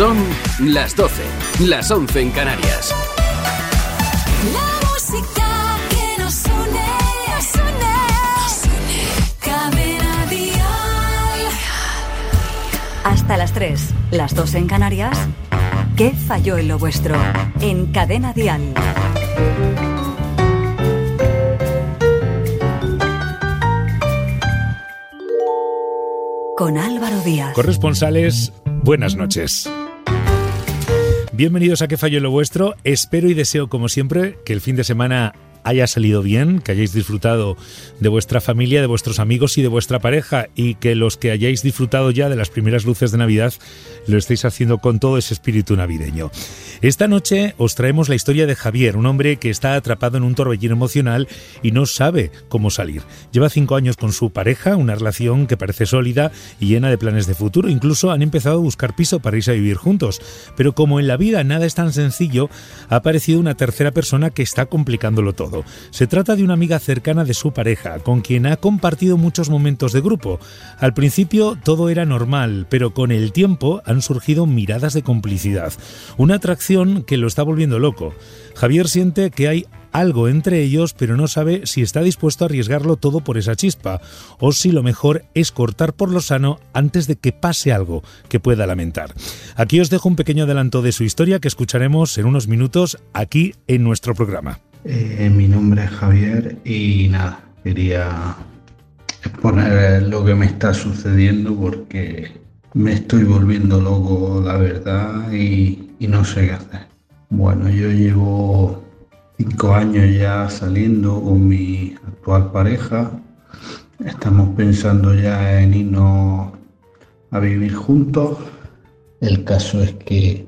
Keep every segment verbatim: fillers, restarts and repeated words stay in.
Son las doce, las once en Canarias. La música que nos une, nos une, nos une. Cadena Dial. Hasta las tres, las dos en Canarias. ¿Qué falló en lo vuestro? En Cadena Dial. Con Álvaro Díaz. Corresponsales, buenas noches. Bienvenidos a ¿Qué falló en lo vuestro? Espero y deseo, como siempre, que el fin de semana haya salido bien, que hayáis disfrutado de vuestra familia, de vuestros amigos y de vuestra pareja, y que los que hayáis disfrutado ya de las primeras luces de Navidad lo estéis haciendo con todo ese espíritu navideño. Esta noche os traemos la historia de Javier, un hombre que está atrapado en un torbellino emocional y no sabe cómo salir. Lleva cinco años con su pareja, una relación que parece sólida y llena de planes de futuro. Incluso han empezado a buscar piso para irse a vivir juntos. Pero como en la vida nada es tan sencillo, ha aparecido una tercera persona que está complicándolo todo. Se trata de una amiga cercana de su pareja, con quien ha compartido muchos momentos de grupo. Al principio todo era normal, pero con el tiempo han surgido miradas de complicidad. Una atracción que lo está volviendo loco. Javier siente que hay algo entre ellos, pero no sabe si está dispuesto a arriesgarlo todo por esa chispa, o si lo mejor es cortar por lo sano antes de que pase algo que pueda lamentar. Aquí os dejo un pequeño adelanto de su historia que escucharemos en unos minutos aquí en nuestro programa. Eh, mi nombre es Javier y nada, quería exponer lo que me está sucediendo porque me estoy volviendo loco, la verdad, y, y no sé qué hacer. Bueno, yo llevo cinco años ya saliendo con mi actual pareja. Estamos pensando ya en irnos a vivir juntos. El caso es que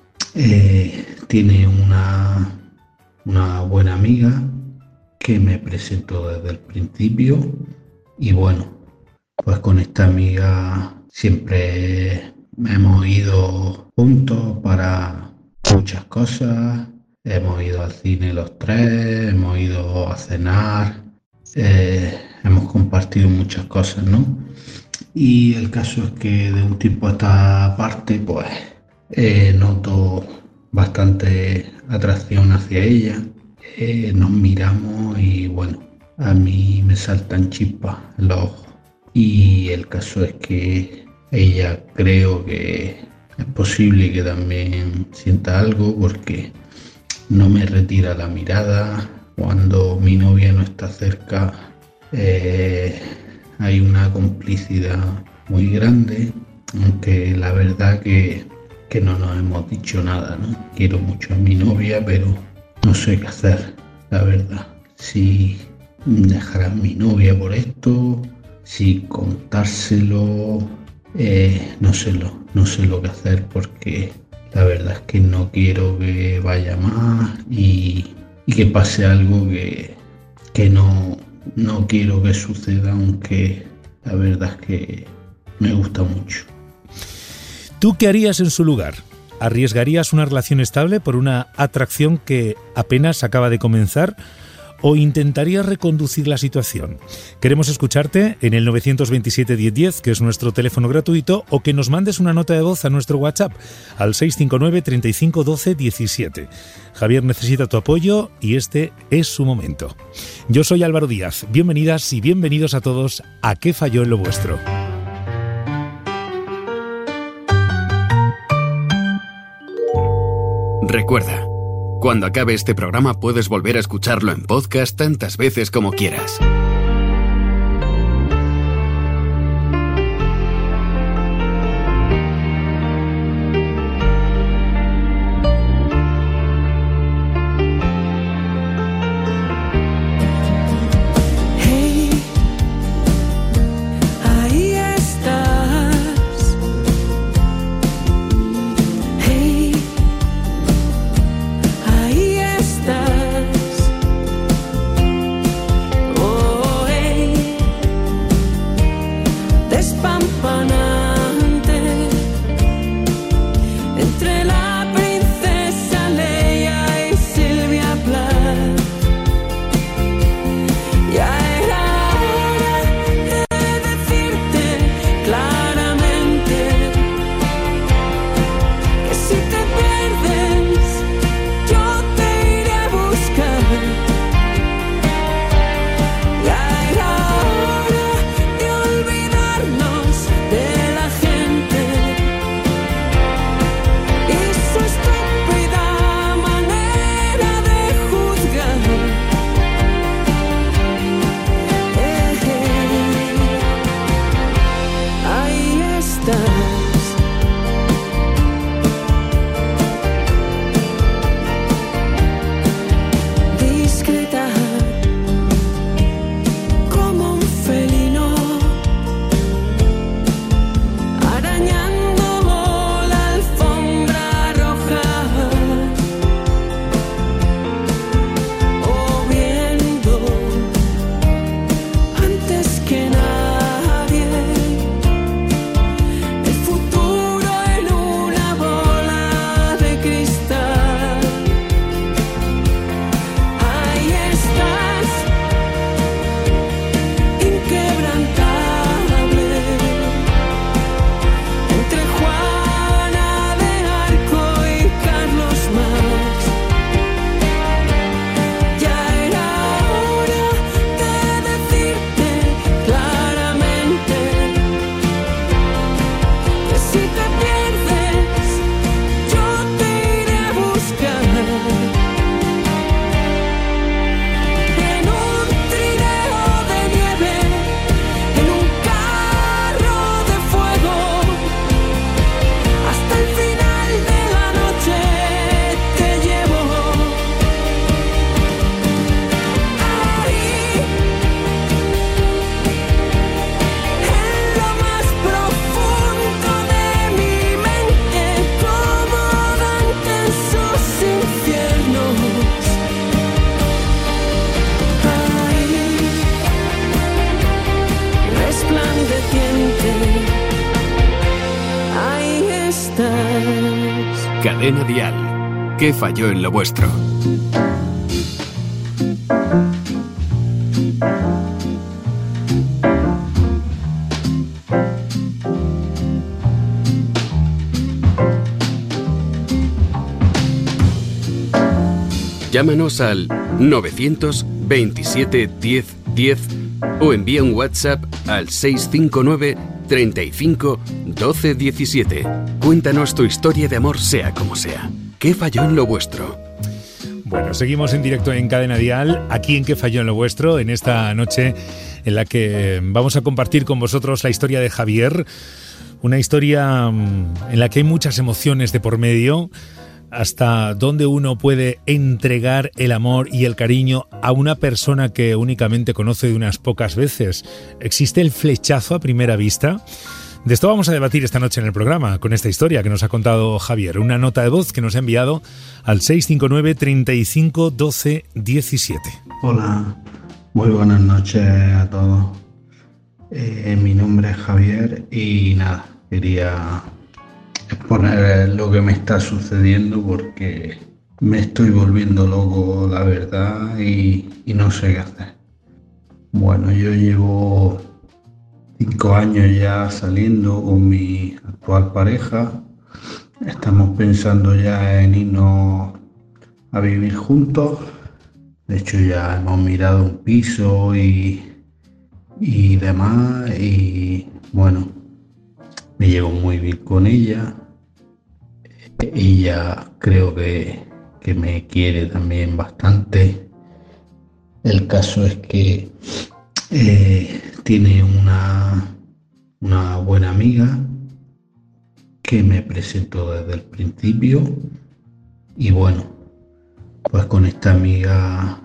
eh, tiene una... una buena amiga que me presentó desde el principio y bueno, pues con esta amiga siempre hemos ido juntos para muchas cosas, hemos ido al cine los tres, hemos ido a cenar, eh, hemos compartido muchas cosas, ¿no? Y el caso es que de un tiempo a esta parte pues eh, noto bastante atracción hacia ella, eh, nos miramos y bueno, a mí me saltan chispas en los ojos y el caso es que ella creo que es posible que también sienta algo porque no me retira la mirada. Cuando mi novia no está cerca eh, hay una complicidad muy grande, aunque la verdad que que no nos hemos dicho nada, ¿no? Quiero mucho a mi novia, pero no sé qué hacer, la verdad. Si dejar a mi novia por esto, si contárselo, eh, no sé lo, no sé lo que hacer porque la verdad es que no quiero que vaya más y, y que pase algo que, que no, no quiero que suceda, aunque la verdad es que me gusta mucho. ¿Tú qué harías en su lugar? ¿Arriesgarías una relación estable por una atracción que apenas acaba de comenzar? ¿O intentarías reconducir la situación? Queremos escucharte en el nueve dos siete, diez diez, que es nuestro teléfono gratuito, o que nos mandes una nota de voz a nuestro WhatsApp al seis cinco nueve, treinta y cinco, doce, diecisiete. Javier necesita tu apoyo y este es su momento. Yo soy Álvaro Díaz. Bienvenidas y bienvenidos a todos a ¿Qué falló en lo vuestro? Recuerda, cuando acabe este programa puedes volver a escucharlo en podcast tantas veces como quieras. Oh Cadena Dial. ¿Qué falló en lo vuestro? Llámanos al novecientos veintisiete diez diez o envía un WhatsApp al seis cinco nueve treinta y cinco doce diecisiete. Cuéntanos tu historia de amor, sea como sea. ¿Qué falló en lo vuestro? Bueno, seguimos en directo en Cadena Dial, aquí en ¿Qué falló en lo vuestro? En esta noche en la que vamos a compartir con vosotros la historia de Javier. Una historia en la que hay muchas emociones de por medio. Hasta dónde uno puede entregar el amor y el cariño a una persona que únicamente conoce de unas pocas veces. ¿Existe el flechazo a primera vista? De esto vamos a debatir esta noche en el programa, con esta historia que nos ha contado Javier. Una nota de voz que nos ha enviado al seis cinco nueve treinta y cinco doce diecisiete. Hola, muy buenas noches a todos. Eh, mi nombre es Javier y nada, quería exponer lo que me está sucediendo porque me estoy volviendo loco, la verdad, y, y no sé qué hacer. Bueno, yo llevo cinco años ya saliendo con mi actual pareja. Estamos pensando ya en irnos a vivir juntos. De hecho, ya hemos mirado un piso y, y demás. Y bueno, me llevo muy bien con ella. Ella creo que, que me quiere también bastante. El caso es que eh, tiene una, una buena amiga que me presentó desde el principio. Y bueno, pues con esta amiga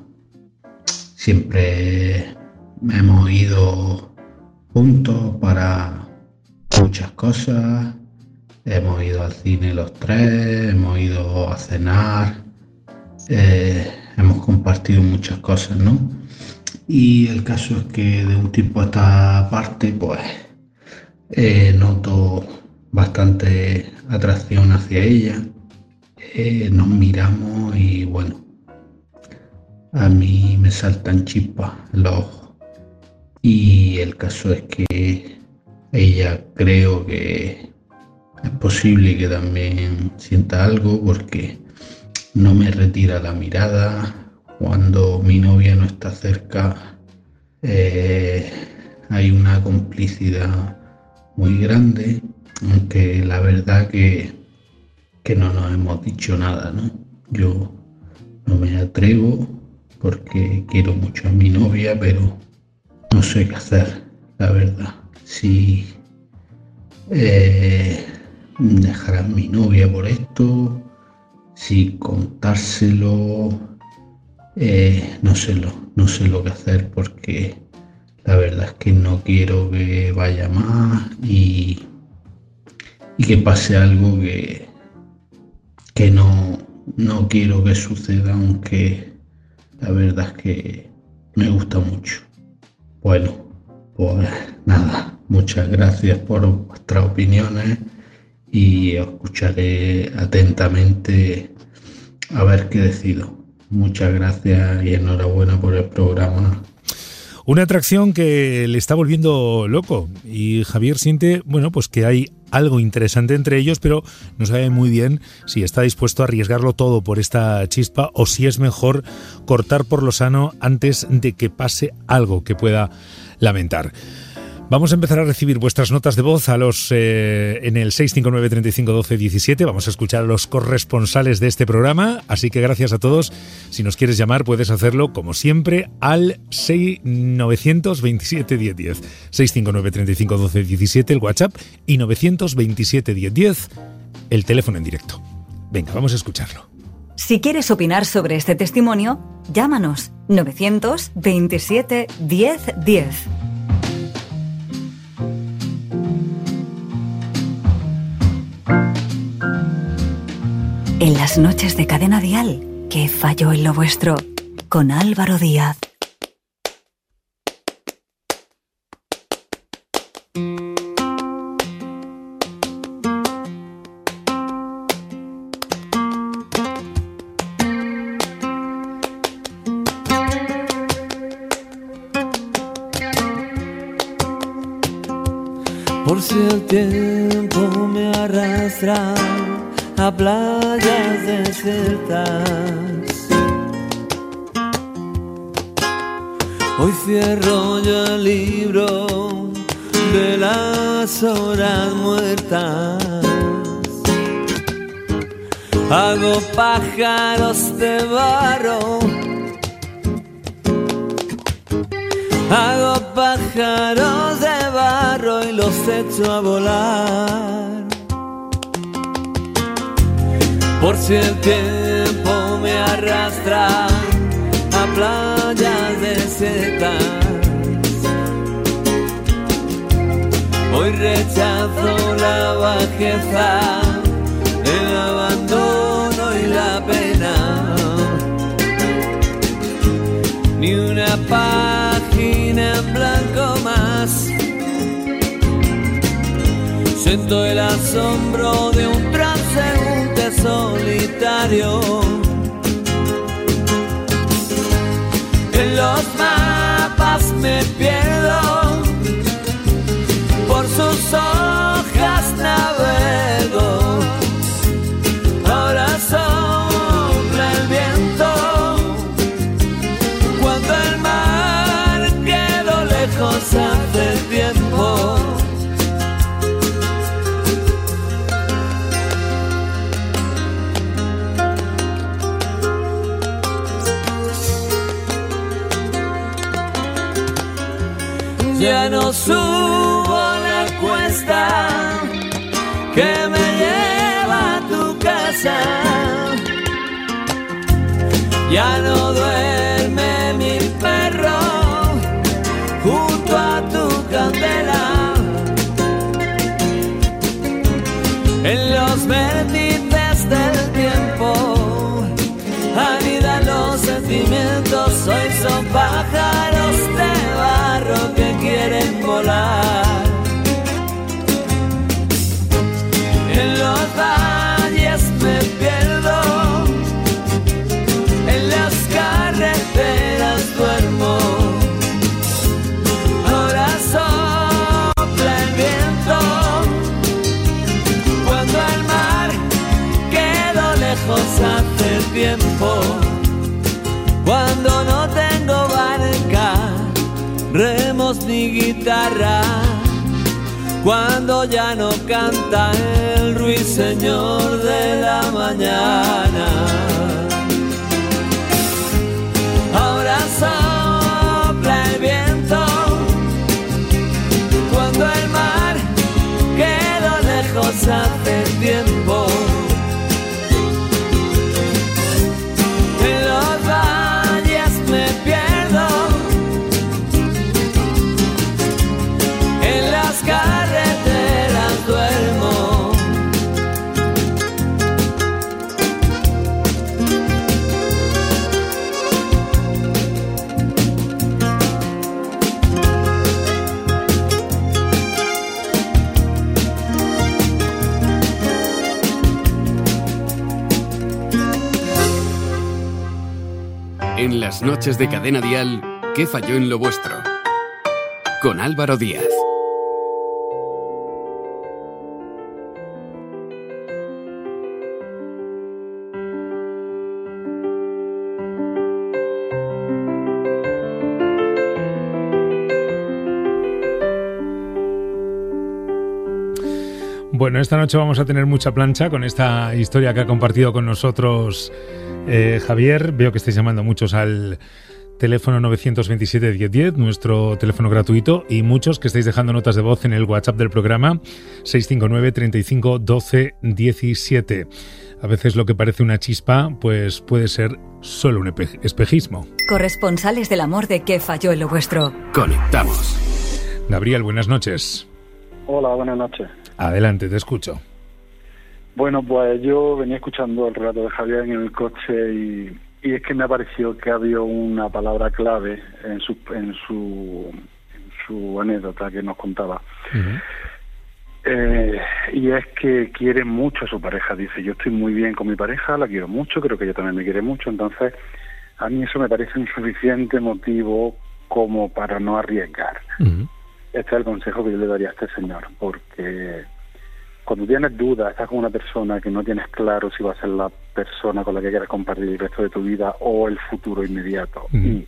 siempre hemos ido juntos para muchas cosas. Hemos ido al cine los tres, hemos ido a cenar, eh, hemos compartido muchas cosas, ¿no? Y el caso es que de un tiempo a esta parte, pues, eh, noto bastante atracción hacia ella. Eh, nos miramos y bueno, a mí me saltan chispas en los ojos. Y el caso es que ella creo que es posible que también sienta algo porque no me retira la mirada. Cuando mi novia no está cerca, eh, hay una complicidad muy grande, aunque la verdad que, que no nos hemos dicho nada, ¿no? Yo no me atrevo porque quiero mucho a mi novia, pero no sé qué hacer, la verdad. Si eh, dejar a mi novia por esto, si contárselo, eh, no sé lo, no sé lo que hacer porque la verdad es que no quiero que vaya más y, y que pase algo que, que no, no quiero que suceda, aunque la verdad es que me gusta mucho. Bueno, pues nada, muchas gracias por vuestras opiniones y os escucharé atentamente a ver qué decido. Muchas gracias y enhorabuena por el programa. Una atracción que le está volviendo loco y Javier siente, bueno, pues que hay algo interesante entre ellos, pero no sabe muy bien si está dispuesto a arriesgarlo todo por esta chispa o si es mejor cortar por lo sano antes de que pase algo que pueda lamentar. Vamos a empezar a recibir vuestras notas de voz a los eh, en el seis cinco nueve treinta y cinco doce diecisiete. Vamos a escuchar a los corresponsales de este programa, así que gracias a todos. Si nos quieres llamar puedes hacerlo como siempre al seis nueve dos siete diez diez. seis cinco nueve treinta y cinco doce diecisiete el WhatsApp y nueve dos siete diez diez el teléfono en directo. Venga, vamos a escucharlo. Si quieres opinar sobre este testimonio, llámanos nueve veintisiete diez diez. En las noches de Cadena Dial, ¿qué falló en lo vuestro? Con Álvaro Díaz. Por si el tiempo me arrastra a playas desiertas, hoy cierro yo el libro de las horas muertas. Hago pájaros de barro, hago pájaros de barro y los echo a volar. Por si el tiempo me arrastra a playas desiertas, hoy rechazo la bajeza, el abandono y la pena. Ni una página en blanco más. Siento el asombro de un transeúnte solitario. En los mapas me pierdo, por sus hojas navego. Ahora sopla el viento cuando el mar quedó lejos hace tiempo. Ya no subo la cuesta que me lleva a tu casa, ya no duerme mi perro junto a tu candela. En los vértices del tiempo anidan los sentimientos, hoy son pájaros de barro que quieren volar. En los valles me pierdo, en las carreteras duermo. Ahora sopla el viento cuando el mar quedó lejos hace tiempo. Cuando no tengo barca, remos ni guitarra, cuando ya no canta el ruiseñor de la mañana. Ahora sopla el viento cuando el mar quedó lejos hace tiempo. En los valles me pierdo, en las carreteras duermo. En las noches de Cadena Dial, ¿qué falló en lo vuestro? Con Álvaro Díaz. Bueno, esta noche vamos a tener mucha plancha con esta historia que ha compartido con nosotros eh, Javier. Veo que estáis llamando muchos al teléfono nueve dos siete, diez diez, nuestro teléfono gratuito, y muchos que estáis dejando notas de voz en el WhatsApp del programa seis cinco nueve, treinta y cinco, doce, diecisiete. A veces lo que parece una chispa, pues puede ser solo un espejismo. Corresponsales del amor de ¿Qué falló en lo vuestro? Conectamos. Gabriel, buenas noches. Hola, buenas noches. Adelante, te escucho. Bueno, pues yo venía escuchando el relato de Javier en el coche y, y es que me ha parecido que había una palabra clave en su en su, en su anécdota que nos contaba. Uh-huh. Eh, y es que quiere mucho a su pareja. Dice, yo estoy muy bien con mi pareja, la quiero mucho, creo que ella también me quiere mucho. Entonces, a mí eso me parece un suficiente motivo como para no arriesgar. Uh-huh. este es el consejo que yo le daría a este señor, porque cuando tienes dudas, estás con una persona que no tienes claro si va a ser la persona con la que quieres compartir el resto de tu vida o el futuro inmediato, mm. y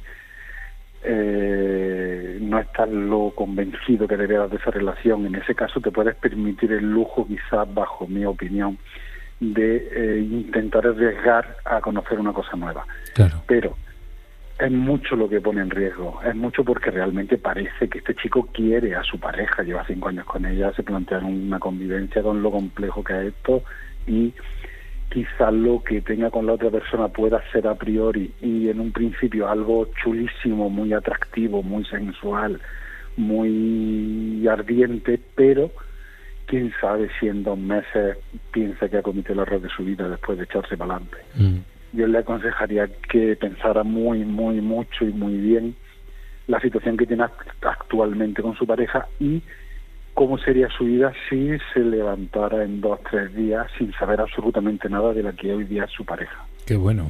eh, no estás lo convencido que debieras de esa relación, en ese caso te puedes permitir el lujo, quizás bajo mi opinión, de eh, intentar arriesgar a conocer una cosa nueva. Claro. Pero es mucho lo que pone en riesgo, es mucho porque realmente parece que este chico quiere a su pareja, lleva cinco años con ella, se plantea una convivencia con lo complejo que es esto, y quizás lo que tenga con la otra persona pueda ser a priori y en un principio algo chulísimo, muy atractivo, muy sensual, muy ardiente, pero quién sabe si en dos meses piensa que ha cometido el error de su vida después de echarse para adelante. Mm. Yo le aconsejaría que pensara muy, muy, mucho y muy bien la situación que tiene actualmente con su pareja y cómo sería su vida si se levantara en dos, tres días sin saber absolutamente nada de la que hoy día es su pareja. Qué bueno.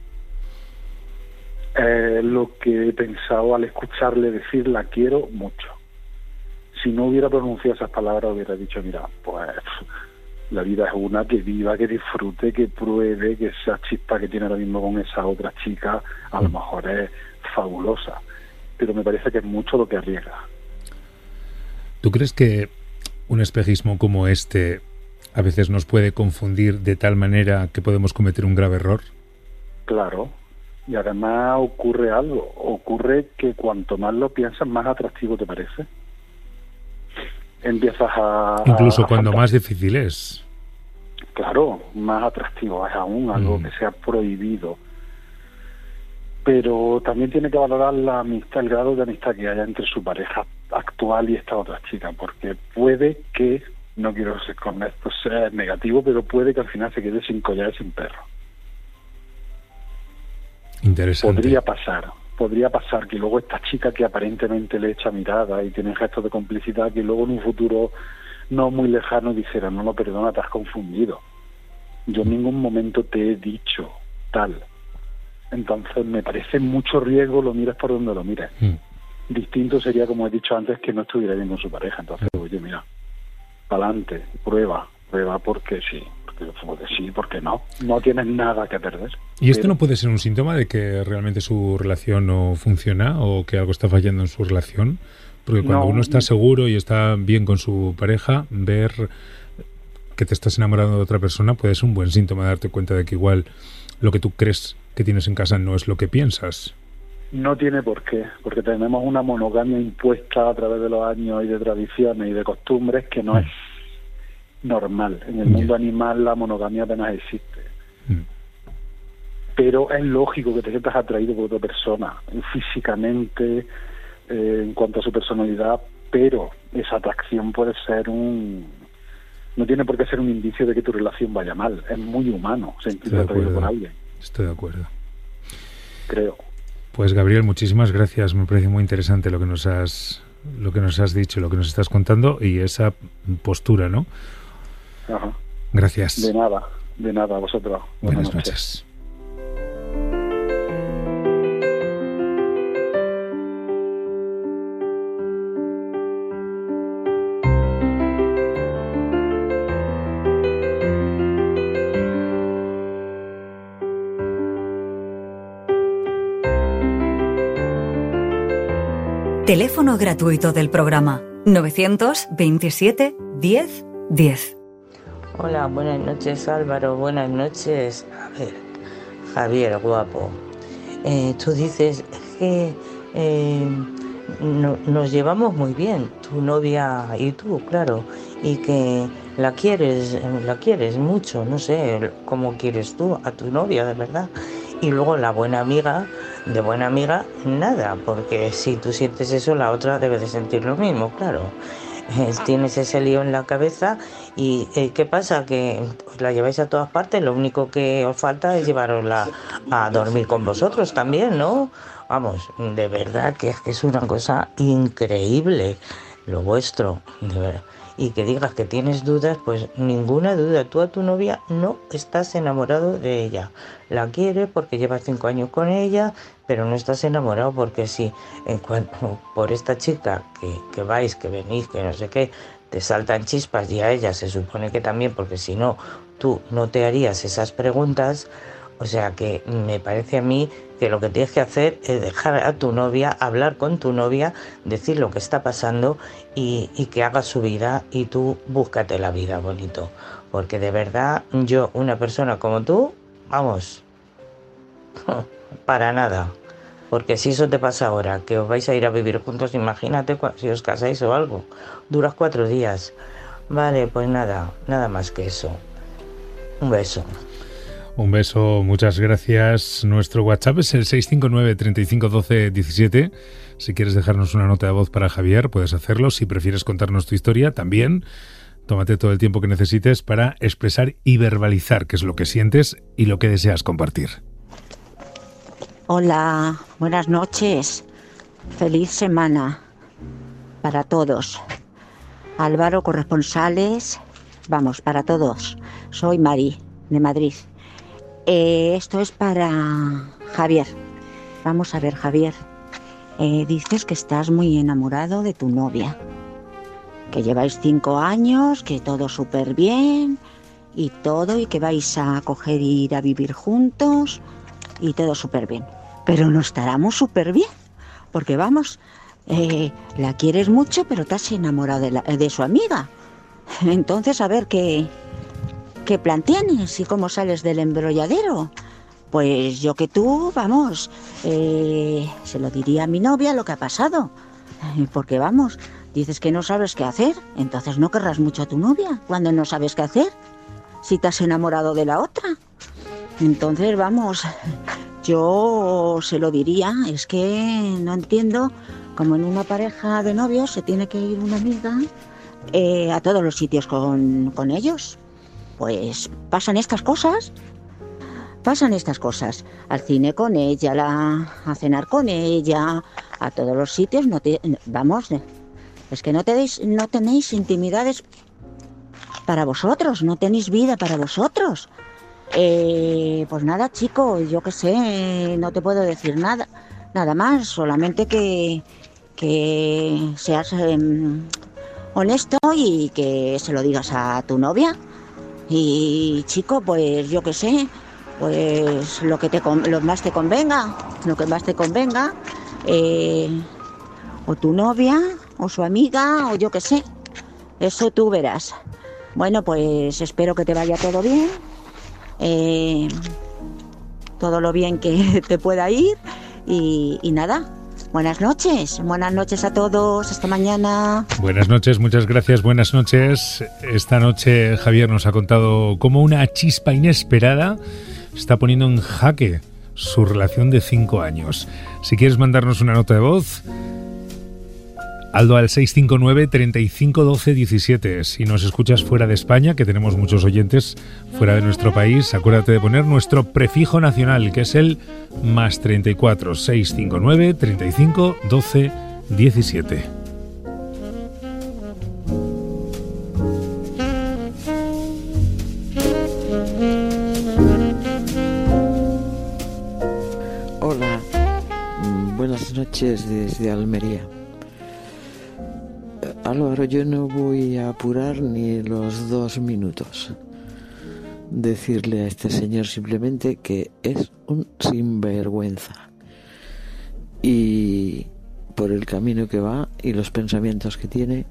Eh, lo que he pensado al escucharle decir la quiero mucho. Si no hubiera pronunciado esas palabras hubiera dicho, mira, pues la vida es una, que viva, que disfrute, que pruebe, que esa chispa que tiene ahora mismo con esa otra chica a lo mejor es fabulosa, pero me parece que es mucho lo que arriesga. ¿Tú crees que un espejismo como este a veces nos puede confundir de tal manera que podemos cometer un grave error? Claro, y además ocurre algo, ocurre que cuanto más lo piensas, más atractivo te parece. Empiezas a... Incluso a, a cuando faltar. Más difícil es. Claro, más atractivo es aún algo mm. que sea prohibido. Pero también tiene que valorar la amistad, el grado de amistad que haya entre su pareja actual y esta otra chica, porque puede que, no quiero ser con esto ser negativo, pero puede que al final se quede sin collar y sin perro. Interesante. Podría pasar. Podría pasar que luego esta chica que aparentemente le echa mirada y tiene gestos de complicidad, que luego en un futuro no muy lejano dijera, no, no, perdona, te has confundido. Yo en ningún momento te he dicho tal. Entonces me parece mucho riesgo, lo mires por donde lo mires. Mm. Distinto sería, como he dicho antes, que no estuviera bien con su pareja. Entonces, oye, mira, pa'lante, prueba, prueba porque sí. Porque sí, porque no, no tienes nada que perder. ¿Y esto pero... no puede ser un síntoma de que realmente su relación no funciona o que algo está fallando en su relación? Porque cuando no, uno está seguro y está bien con su pareja, ver que te estás enamorando de otra persona puede ser un buen síntoma de darte cuenta de que igual lo que tú crees que tienes en casa no es lo que piensas. No tiene por qué, porque tenemos una monogamia impuesta a través de los años y de tradiciones y de costumbres que no mm. es normal. En el mundo yeah. animal la monogamia apenas existe. Mm. Pero es lógico que te sientas atraído por otra persona, físicamente, eh, en cuanto a su personalidad, pero esa atracción puede ser un... no tiene por qué ser un indicio de que tu relación vaya mal. Es muy humano sentirse atraído por alguien. Estoy de acuerdo. Creo. Pues Gabriel, muchísimas gracias. Me parece muy interesante lo que nos has, lo que nos has dicho, lo que nos estás contando y esa postura, ¿no? Ajá. Gracias. De nada, de nada, a vosotros. Buenas, Buenas noches. noches. Teléfono gratuito del programa novecientos veintisiete diez diez. Hola, buenas noches Álvaro, buenas noches. A ver, Javier, guapo. Eh, tú dices que eh, no, nos llevamos muy bien, tu novia y tú, claro, y que la quieres, la quieres mucho, no sé cómo quieres tú a tu novia, de verdad. Y luego la buena amiga, de buena amiga, nada, porque si tú sientes eso, la otra debe de sentir lo mismo, claro. Eh, tienes ese lío en la cabeza y eh, ¿qué pasa? Que os la lleváis a todas partes, lo único que os falta es llevarosla a dormir con vosotros también, ¿no? Vamos, de verdad que es que es una cosa increíble lo vuestro, de verdad. Y que digas que tienes dudas, pues ninguna duda. Tú a tu novia no estás enamorado de ella. La quieres porque llevas cinco años con ella, pero no estás enamorado, porque si en cuanto por esta chica que, que vais, que venís, que no sé qué, te saltan chispas, y a ella se supone que también, porque si no, tú no te harías esas preguntas. O sea que me parece a mí que lo que tienes que hacer es dejar a tu novia, hablar con tu novia, decir lo que está pasando y, y que haga su vida, y tú búscate la vida, bonito. Porque de verdad, yo, una persona como tú, vamos, para nada. Porque si eso te pasa ahora, que os vais a ir a vivir juntos, imagínate si os casáis o algo. Duras cuatro días. Vale, pues nada, nada más que eso. Un beso. Un beso, muchas gracias. Nuestro WhatsApp es el seis cinco nueve, treinta y cinco, doce, diecisiete. Si quieres dejarnos una nota de voz para Javier, puedes hacerlo. Si prefieres contarnos tu historia, también. Tómate todo el tiempo que necesites para expresar y verbalizar qué es lo que sientes y lo que deseas compartir. Hola, buenas noches. Feliz semana para todos. Álvaro, corresponsales, vamos, para todos. Soy Mari, de Madrid. Eh, esto es para Javier. Vamos a ver, Javier. Eh, dices que estás muy enamorado de tu novia. Que lleváis cinco años, que todo súper bien y todo, y que vais a coger y ir a vivir juntos y todo súper bien. Pero no estaremos súper bien, porque vamos, eh, la quieres mucho, pero te has enamorado de, la, de su amiga. Entonces, a ver, ¿qué, qué plan tienes y cómo sales del embrolladero? Pues yo que tú, vamos, eh, se lo diría a mi novia lo que ha pasado. Porque vamos, dices que no sabes qué hacer, entonces no querrás mucho a tu novia cuando no sabes qué hacer, si te has enamorado de la otra. Entonces, vamos, yo se lo diría, es que no entiendo cómo en una pareja de novios se tiene que ir una amiga eh, a todos los sitios con, con ellos. Pues pasan estas cosas, pasan estas cosas, al cine con ella, la, a cenar con ella, a todos los sitios, no te, vamos, es que no tenéis, no tenéis intimidades para vosotros, no tenéis vida para vosotros. Eh, pues nada, chico, yo qué sé, no te puedo decir nada, nada más, solamente que, que seas eh, honesto y que se lo digas a tu novia. Y chico, pues yo qué sé, pues lo que te lo más te convenga, lo que más te convenga, eh, o tu novia, o su amiga, o yo qué sé, eso tú verás. Bueno, pues espero que te vaya todo bien. Eh, todo lo bien que te pueda ir y, y nada, buenas noches, buenas noches a todos, hasta mañana. Buenas noches, muchas gracias, buenas noches. Esta noche Javier nos ha contado cómo una chispa inesperada está poniendo en jaque su relación de cinco años. Si quieres mandarnos una nota de voz, Aldo al seis cinco nueve, treinta y cinco, doce, diecisiete. Si nos escuchas fuera de España, que tenemos muchos oyentes fuera de nuestro país, acuérdate de poner nuestro prefijo nacional, que es el más treinta y cuatro, seiscientos cincuenta y nueve, treinta y cinco, doce, diecisiete. Hola, buenas noches desde Almería. Álvaro, yo no voy a apurar ni los dos minutos. Decirle a este señor simplemente que es un sinvergüenza. Y por el camino que va y los pensamientos que tiene,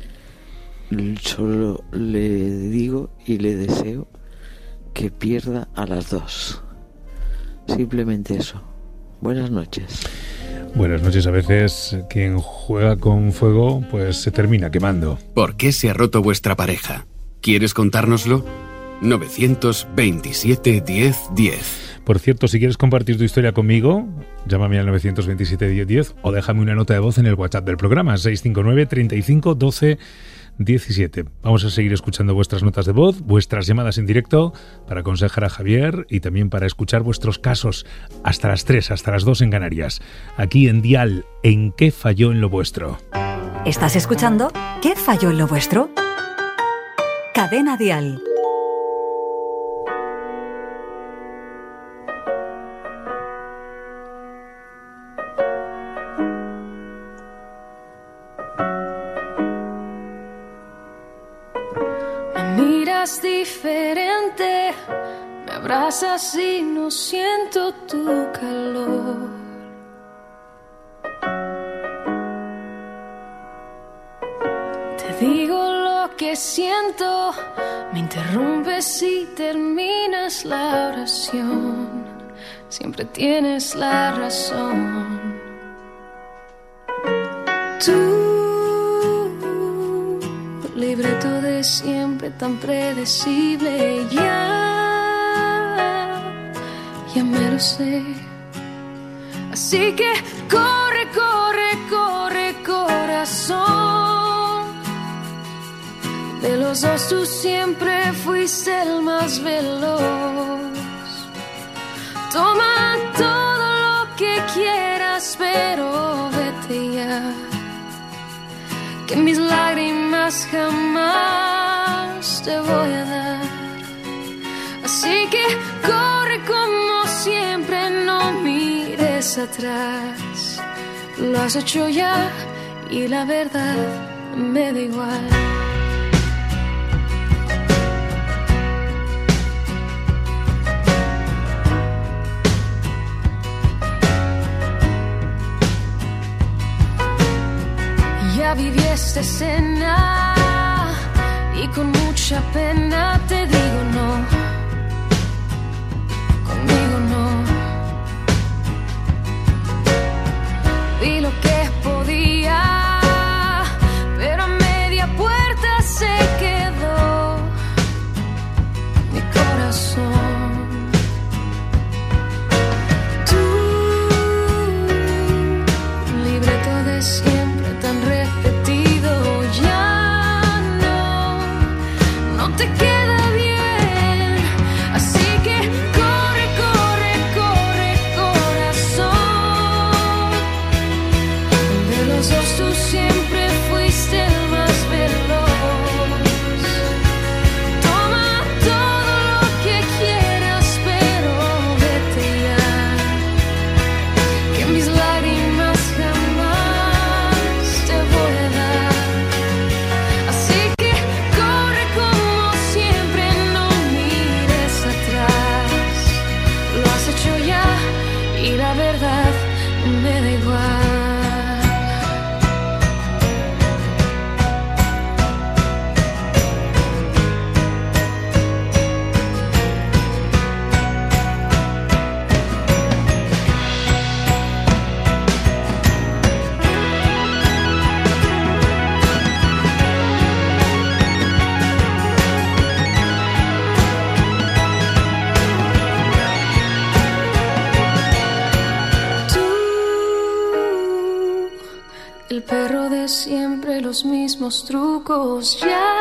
solo le digo y le deseo que pierda a las dos. Simplemente eso. Buenas noches. Buenas noches. A veces quien juega con fuego pues se termina quemando. ¿Por qué se ha roto vuestra pareja? ¿Quieres contárnoslo? nueve veintisiete, diez, diez. Por cierto, si quieres compartir tu historia conmigo, llámame al nueve veintisiete, diez, diez o déjame una nota de voz en el WhatsApp del programa seis cinco nueve, treinta y cinco, doce, diecisiete. Vamos a seguir escuchando vuestras notas de voz, vuestras llamadas en directo para aconsejar a Javier y también para escuchar vuestros casos hasta las tres, hasta las dos en Canarias. Aquí en Dial, ¿en qué falló en lo vuestro? ¿Estás escuchando? ¿Qué falló en lo vuestro? Cadena Dial. miras diferente, me abrazas y no siento tu calor. Te digo lo que siento, me interrumpes y terminas la oración. Siempre tienes la razón. Tú, libreto de siempre tan predecible, ya, ya me lo sé. Así que corre, corre, corre, corazón. De los dos tú siempre fuiste el más veloz. Toma todo lo que quieras, pero vete ya, que mis lágrimas jamás te voy a dar. Así que corre como siempre, no mires atrás. Lo has hecho ya y la verdad me da igual. Ya viví esta escena y con mucha pena te digo no, conmigo no. Vi lo que podía, pero a media puerta se quedó mi corazón. Tú, libreto de siempre tan repetido, ya no, no te queda bien. Así que corre, corre, corre, corazón. De los dos tú siempre fuiste el más veloz. Toma todo lo que quieras, pero vete ya, que mis lágrimas jamás te voy a dar. Así que corre como siempre, no mires atrás. Lo has hecho ya y la verdad me da igual. Tú, el perro de siempre, los mismos trucos, ya,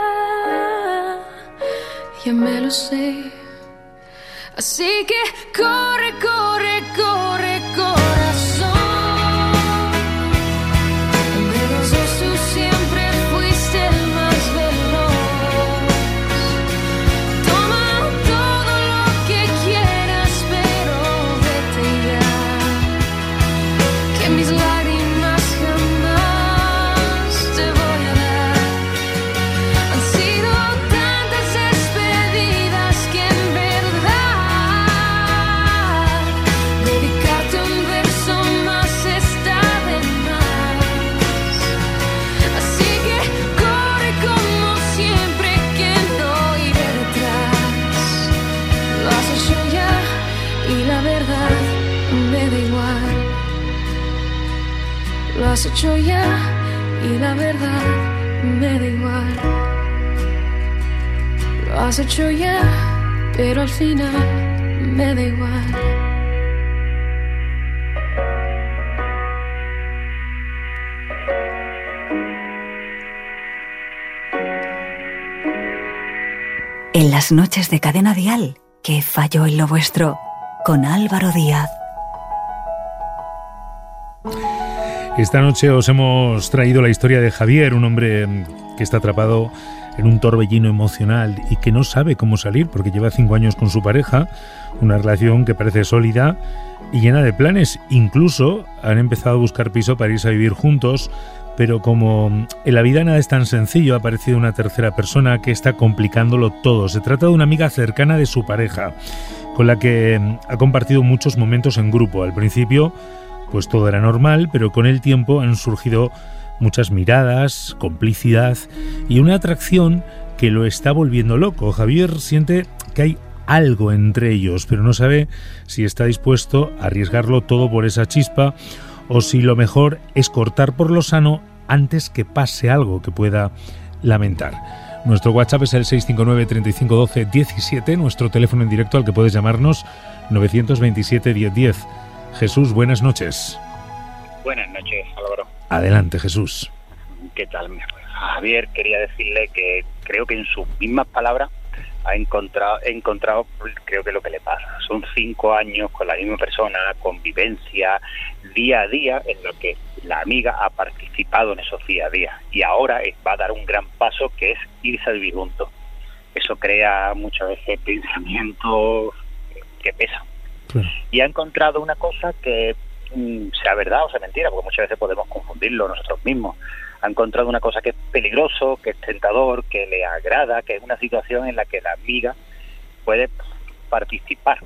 ya me lo sé. Así que corre, corre, corre, corazón. De los dos tú siempre fuiste el más veloz. Toma todo lo que quieras, pero vete ya, que mis lágrimas jamás te voy a dar. Han sido tantas despedidas que en verdad dedicarte un verso más está de más. Así que corre como siempre, que no iré detrás. Lo has hecho ya y la verdad me da igual. Lo has hecho ya y la verdad me da igual. Lo has hecho ya, pero al final me da igual. En las noches de Cadena Dial, que falló en lo vuestro, con Álvaro Díaz. Esta noche os hemos traído la historia de Javier, un hombre que está atrapado en un torbellino emocional y que no sabe cómo salir porque lleva cinco años con su pareja, una relación que parece sólida y llena de planes. Incluso han empezado a buscar piso para irse a vivir juntos, pero como en la vida nada es tan sencillo, ha aparecido una tercera persona que está complicándolo todo. Se trata de una amiga cercana de su pareja, con la que ha compartido muchos momentos en grupo. Al principio, pues todo era normal, pero con el tiempo han surgido muchas miradas, complicidad y una atracción que lo está volviendo loco. Javier siente que hay algo entre ellos, pero no sabe si está dispuesto a arriesgarlo todo por esa chispa o si lo mejor es cortar por lo sano antes que pase algo que pueda lamentar. Nuestro WhatsApp es el seis cinco nueve, treinta y cinco, doce, diecisiete, nuestro teléfono en directo al que puedes llamarnos nueve dos siete, diez, diez. Jesús, buenas noches. Buenas noches, Álvaro. Adelante, Jesús. ¿Qué tal? Javier, quería decirle que creo que en sus mismas palabras ha encontrado, he encontrado, creo que lo que le pasa. Son cinco años con la misma persona, convivencia, día a día, en lo que la amiga ha participado en esos día a día. Y ahora va a dar un gran paso, que es irse a vivir juntos. Eso crea muchas veces pensamientos que pesan. Claro. Y ha encontrado una cosa que, mm, sea verdad o sea mentira, porque muchas veces podemos confundirlo nosotros mismos. Ha encontrado una cosa que es peligroso, que es tentador, que le agrada, que es una situación en la que la amiga puede participar.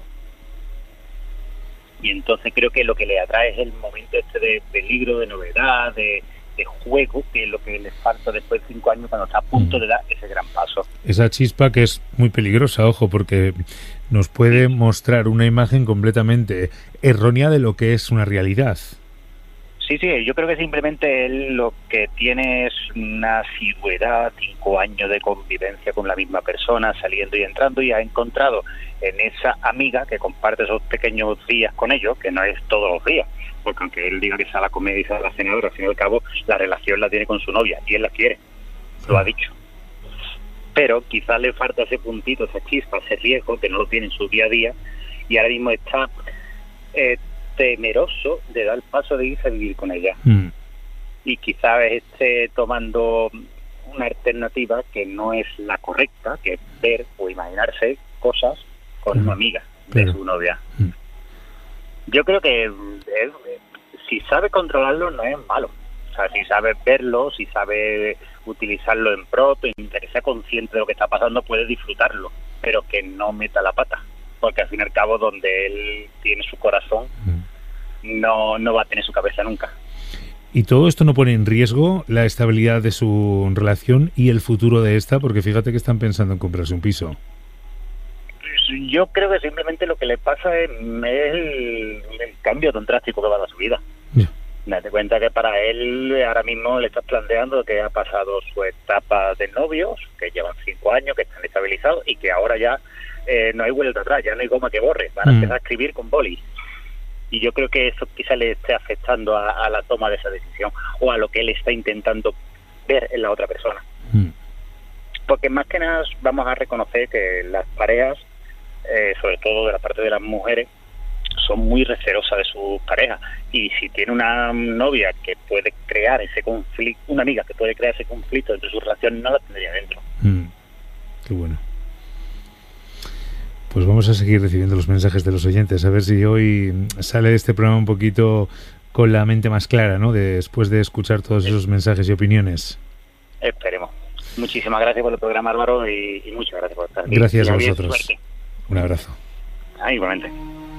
Y entonces creo que lo que le atrae es el momento este de peligro, de novedad, de, de juego, que es lo que le falta después de cinco años cuando está a punto de dar ese gran paso. Esa chispa que es muy peligrosa, ojo, porque nos puede mostrar una imagen completamente errónea de lo que es una realidad. Sí, sí, yo creo que simplemente él lo que tiene es una asiduidad, cinco años de convivencia con la misma persona, saliendo y entrando, y ha encontrado en esa amiga que comparte esos pequeños días con ellos, que no es todos los días, porque aunque él diga que sale a comer y sale a cenar, al fin y al cabo la relación la tiene con su novia, y él la quiere, lo ha dicho. Pero quizás le falta ese puntito, esa chispa, ese riesgo, que no lo tiene en su día a día, y ahora mismo está eh, temeroso de dar el paso de irse a vivir con ella. Mm. Y quizás esté tomando una alternativa que no es la correcta, que es ver o imaginarse cosas con mm. una amiga de Pero. su novia. Mm. Yo creo que él, si sabe controlarlo, no es malo. O sea, si sabe verlo, si sabe utilizarlo en pro, que sea consciente de lo que está pasando, puede disfrutarlo, pero que no meta la pata, porque al fin y al cabo donde él tiene su corazón mm. no, no va a tener su cabeza nunca. ¿Y todo esto no pone en riesgo la estabilidad de su relación y el futuro de esta? Porque fíjate que están pensando en comprarse un piso. Yo creo que simplemente lo que le pasa es, es el, el cambio tan drástico que va a dar su vida. Yeah. Date cuenta que para él ahora mismo le estás planteando que ha pasado su etapa de novios, que llevan cinco años, que están estabilizados y que ahora ya eh, no hay vuelta atrás, ya no hay goma que borre, van a mm. empezar a escribir con boli. Y yo creo que eso quizá le esté afectando a, a la toma de esa decisión o a lo que él está intentando ver en la otra persona. Mm. Porque más que nada vamos a reconocer que las parejas, eh, sobre todo de la parte de las mujeres, son muy recelosas de sus parejas, y si tiene una novia que puede crear ese conflicto, una amiga que puede crear ese conflicto entre su relación, no la tendría dentro. Mm. Qué bueno. Pues vamos a seguir recibiendo los mensajes de los oyentes, a ver si hoy sale de este programa un poquito con la mente más clara, ¿no? Después de escuchar todos esos mensajes y opiniones. Esperemos. Muchísimas gracias por el programa, Álvaro, y, y muchas gracias por estar aquí. Gracias a vosotros. Un abrazo. Ah, igualmente.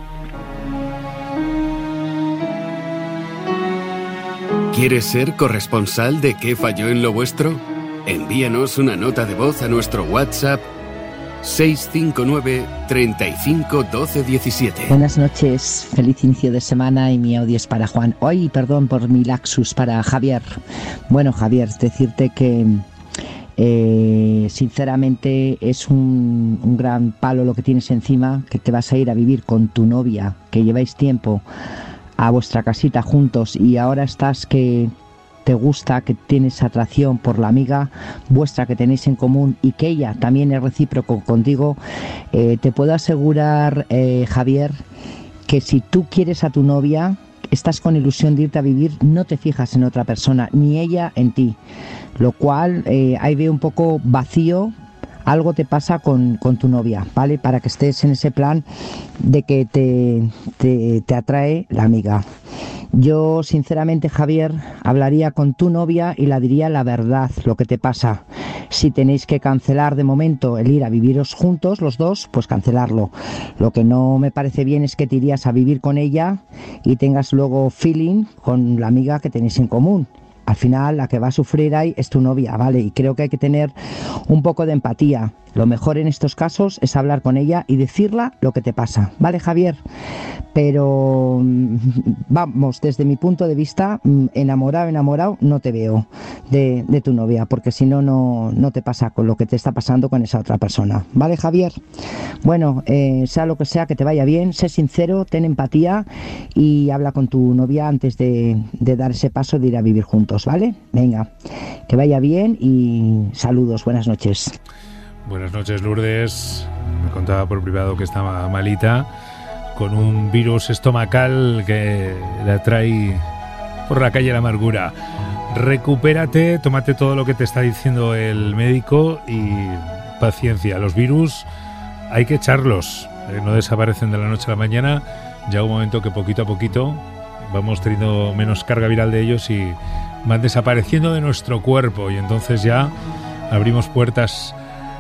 ¿Quieres ser corresponsal de ¿Qué falló en lo vuestro? Envíanos una nota de voz a nuestro WhatsApp seis cinco nueve, treinta y cinco, doce, diecisiete. Buenas noches, feliz inicio de semana, y mi audio es para Juan. Hoy, perdón por mi lapsus, para Javier. Bueno, Javier, decirte que eh, sinceramente es un, un gran palo lo que tienes encima, que te vas a ir a vivir con tu novia, que lleváis tiempo a vuestra casita juntos, y ahora estás que te gusta, que tienes atracción por la amiga vuestra que tenéis en común, y que ella también es recíproco contigo. Eh, te puedo asegurar, eh, Javier, que si tú quieres a tu novia, estás con ilusión de irte a vivir, no te fijas en otra persona, ni ella en ti, lo cual eh, ahí veo un poco vacío. Algo te pasa con, con tu novia, ¿vale? Para que estés en ese plan de que te, te, te atrae la amiga. Yo, sinceramente, Javier, hablaría con tu novia y la diría la verdad, lo que te pasa. Si tenéis que cancelar de momento el ir a viviros juntos, los dos, pues cancelarlo. Lo que no me parece bien es que te irías a vivir con ella y tengas luego feeling con la amiga que tenéis en común. Al final, la que va a sufrir ahí es tu novia, ¿vale? Y creo que hay que tener un poco de empatía. Lo mejor en estos casos es hablar con ella y decirla lo que te pasa, ¿vale, Javier? Pero, vamos, desde mi punto de vista, enamorado, enamorado, no te veo de, de tu novia, porque si no, no, no te pasa con lo que te está pasando con esa otra persona, ¿vale, Javier? Bueno, eh, sea lo que sea, que te vaya bien, sé sincero, ten empatía y habla con tu novia antes de, de dar ese paso de ir a vivir juntos, ¿vale? Venga, que vaya bien y saludos, buenas noches. Buenas noches, Lourdes. Me contaba por privado que estaba malita con un virus estomacal que la trae por la calle la amargura. Recupérate, tómate todo lo que te está diciendo el médico y paciencia. Los virus hay que echarlos, eh, no desaparecen de la noche a la mañana. Ya un momento que poquito a poquito vamos teniendo menos carga viral de ellos y van desapareciendo de nuestro cuerpo y entonces ya abrimos puertas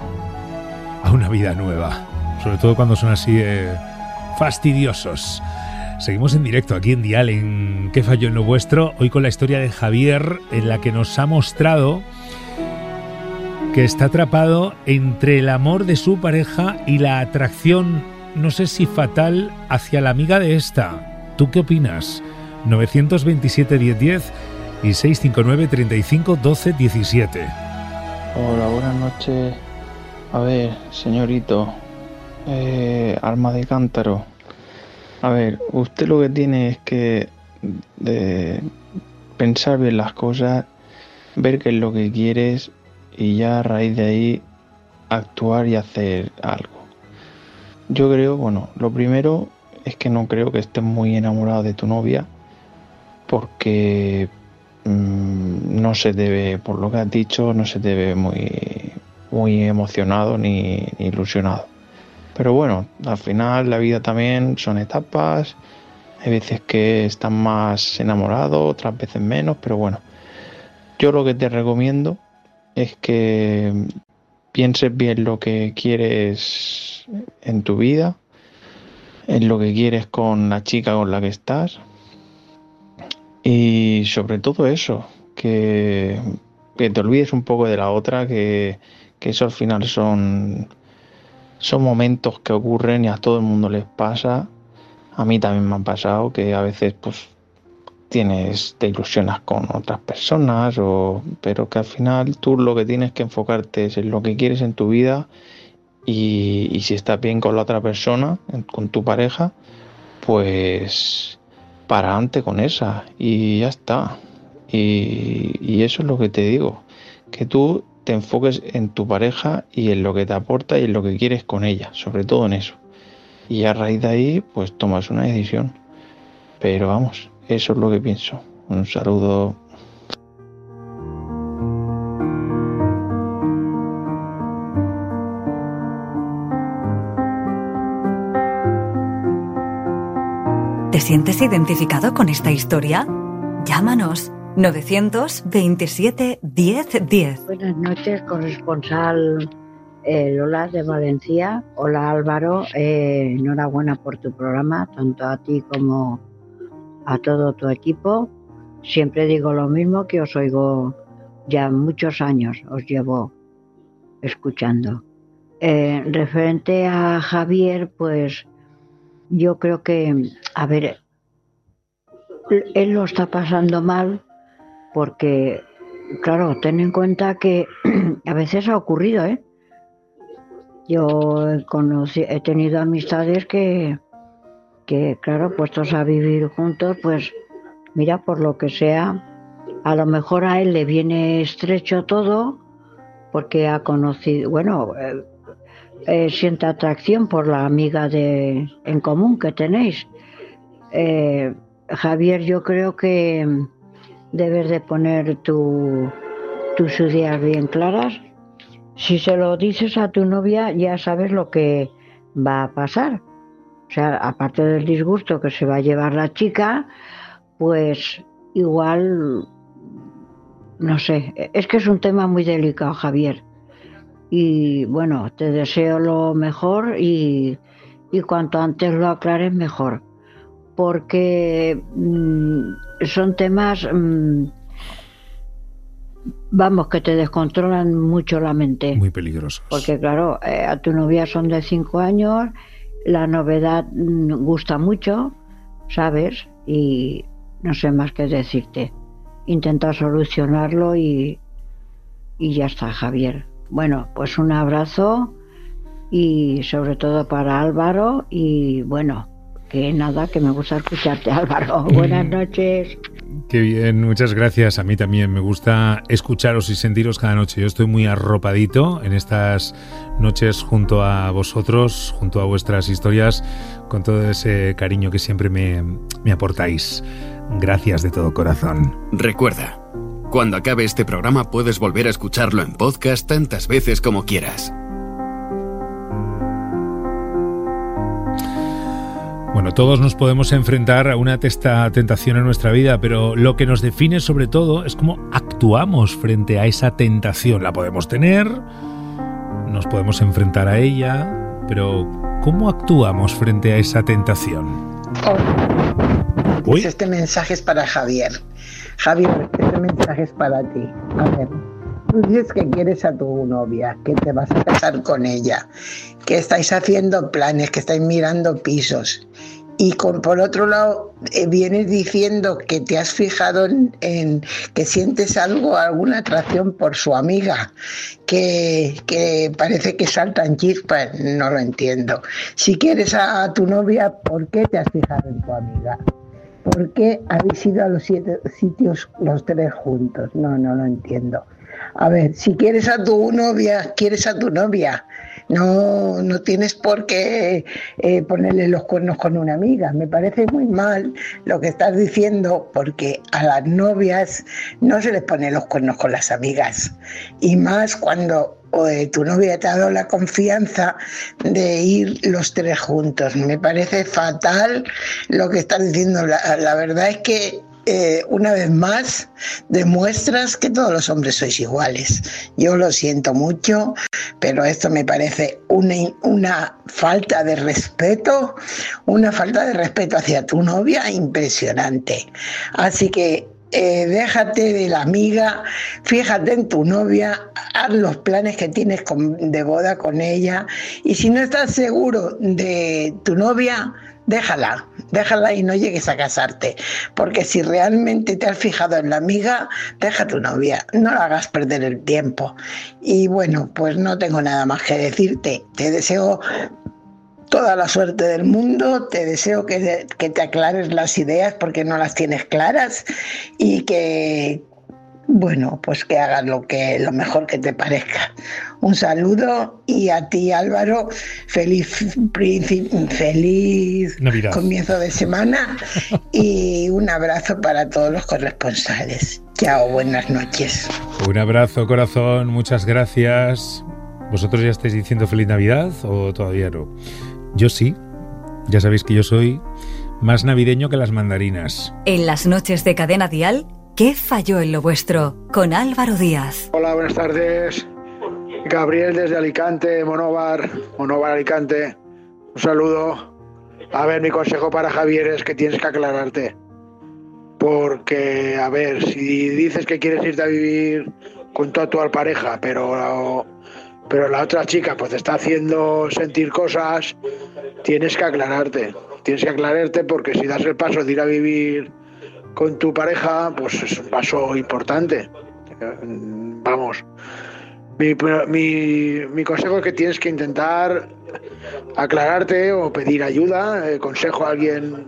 a una vida nueva, sobre todo cuando son así eh, fastidiosos. Seguimos en directo aquí en Dial, en ¿Qué falló en lo vuestro? Hoy con la historia de Javier, en la que nos ha mostrado que está atrapado entre el amor de su pareja y la atracción, no sé si fatal, hacia la amiga de esta. ¿Tú qué opinas? nueve dos siete, diez diez y seis cinco nueve, treinta y cinco, doce, diecisiete. Hola, buenas noches. A ver, señorito, eh, alma de cántaro. A ver, usted lo que tiene es que de pensar bien las cosas, ver qué es lo que quieres y ya a raíz de ahí actuar y hacer algo. Yo creo, bueno, lo primero es que no creo que estés muy enamorado de tu novia porque mmm, no se te ve, por lo que has dicho, no se te ve muy... muy emocionado ni, ni ilusionado. Pero bueno, al final la vida también son etapas, hay veces que estás más enamorado, otras veces menos, pero bueno, yo lo que te recomiendo es que pienses bien lo que quieres en tu vida, en lo que quieres con la chica con la que estás y sobre todo eso, que, que te olvides un poco de la otra, que que eso al final son, son momentos que ocurren y a todo el mundo les pasa. A mí también me ha pasado que a veces pues tienes, te ilusionas con otras personas, o, pero que al final tú lo que tienes que enfocarte es en lo que quieres en tu vida y, y si estás bien con la otra persona, con tu pareja, pues para adelante con esa y ya está. Y, y eso es lo que te digo, que tú te enfoques en tu pareja y en lo que te aporta y en lo que quieres con ella, sobre todo en eso. Y a raíz de ahí, pues tomas una decisión. Pero vamos, eso es lo que pienso. Un saludo. ¿Te sientes identificado con esta historia? Llámanos novecientos veintisiete, diez diez. Buenas noches, corresponsal eh, Lola de Valencia. Hola Álvaro, eh, enhorabuena por tu programa, tanto a ti como a todo tu equipo. Siempre digo lo mismo, que os oigo ya muchos años, os llevo escuchando. Eh, referente a Javier, pues yo creo que, a ver, él lo está pasando mal. Porque, claro, ten en cuenta que a veces ha ocurrido, ¿eh? Yo he, conocido, he tenido amistades que, que, claro, puestos a vivir juntos, pues, mira, por lo que sea, a lo mejor a él le viene estrecho todo, porque ha conocido, bueno, eh, eh, siente atracción por la amiga de en común que tenéis. Eh, Javier, yo creo que debes de poner tu, tus ideas bien claras. Si se lo dices a tu novia, ya sabes lo que va a pasar. O sea, aparte del disgusto que se va a llevar la chica, pues igual, no sé, es que es un tema muy delicado, Javier. Y bueno, te deseo lo mejor y, y cuanto antes lo aclares mejor, porque mmm, son temas, mmm, vamos, que te descontrolan mucho la mente. Muy peligrosos. Porque claro, eh, a tu novia son de cinco años, la novedad mmm, gusta mucho, ¿sabes? Y no sé más qué decirte. Intenta solucionarlo y, y ya está, Javier. Bueno, pues un abrazo y sobre todo para Álvaro y bueno, que nada, que me gusta escucharte, Álvaro. Buenas noches. Qué bien, muchas gracias. A mí también me gusta escucharos y sentiros cada noche. Yo estoy muy arropadito en estas noches junto a vosotros, junto a vuestras historias, con todo ese cariño que siempre me, me aportáis. Gracias de todo corazón. Recuerda, cuando acabe este programa puedes volver a escucharlo en podcast tantas veces como quieras. Bueno, todos nos podemos enfrentar a una testa, tentación en nuestra vida, pero lo que nos define sobre todo es cómo actuamos frente a esa tentación. La podemos tener, nos podemos enfrentar a ella, pero ¿cómo actuamos frente a esa tentación? Pues este mensaje es para Javier. Javier, este mensaje es para ti. A ver, tú dices que quieres a tu novia, que te vas a casar con ella, que estáis haciendo planes, que estáis mirando pisos. Y con, por otro lado, eh, vienes diciendo que te has fijado en, en que sientes algo, alguna atracción por su amiga, que, que parece que saltan chispas. No lo entiendo. Si quieres a, a tu novia, ¿por qué te has fijado en tu amiga? ¿Por qué habéis ido a los siete sitios los tres juntos? No, no lo entiendo. A ver, si quieres a tu novia, quieres a tu novia. No, no tienes por qué eh, ponerle los cuernos con una amiga. Me parece muy mal lo que estás diciendo, porque a las novias no se les pone los cuernos con las amigas. Y más cuando eh, tu novia te ha dado la confianza de ir los tres juntos. Me parece fatal lo que estás diciendo. La, la verdad es que Eh, una vez más demuestras que todos los hombres sois iguales. Yo lo siento mucho, pero esto me parece una, una falta de respeto, una falta de respeto hacia tu novia impresionante. Así que eh, déjate de la amiga, fíjate en tu novia, haz los planes que tienes con, de boda con ella, y si no estás seguro de tu novia, déjala, déjala y no llegues a casarte, porque si realmente te has fijado en la amiga, deja a tu novia, no la hagas perder el tiempo. Y bueno, pues no tengo nada más que decirte, te deseo toda la suerte del mundo, te deseo que, que te aclares las ideas porque no las tienes claras y que, bueno, pues que hagas lo que lo mejor que te parezca. Un saludo y a ti, Álvaro, feliz príncipe, feliz Navidad. Comienzo de semana y un abrazo para todos los corresponsales. Chao, buenas noches. Un abrazo, corazón, muchas gracias. ¿Vosotros ya estáis diciendo feliz Navidad o todavía no? Yo sí, ya sabéis que yo soy más navideño que las mandarinas. En las noches de Cadena Dial, ¿qué falló en lo vuestro? Con Álvaro Díaz. Hola, buenas tardes. Gabriel desde Alicante, Monóvar, Monóvar Alicante. Un saludo. A ver, mi consejo para Javier es que tienes que aclararte. Porque, a ver, si dices que quieres irte a vivir con tu actual pareja, pero, pero la otra chica pues te está haciendo sentir cosas, tienes que aclararte. Tienes que aclararte porque si das el paso de ir a vivir con tu pareja, pues es un paso importante. Vamos. Mi, mi, mi consejo es que tienes que intentar aclararte o pedir ayuda, eh, consejo a alguien